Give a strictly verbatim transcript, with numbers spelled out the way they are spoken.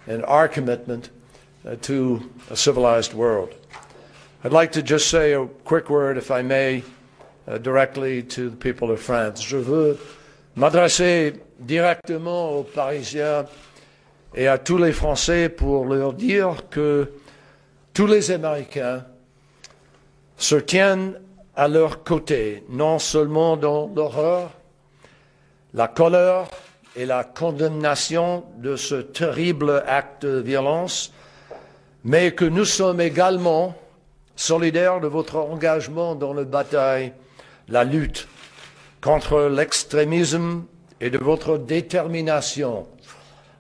and our commitment uh, to a civilized world. I'd like to just say a quick word, if I may, uh, directly to the people of France. Je veux m'adresser directement aux Parisiens et à tous les Français pour leur dire que tous les Américains se tiennent à leur côté, non seulement dans l'horreur, la colère et la condamnation de ce terrible acte de violence, mais que nous sommes également solidaires de votre engagement dans la bataille, la lutte contre l'extrémisme et de votre détermination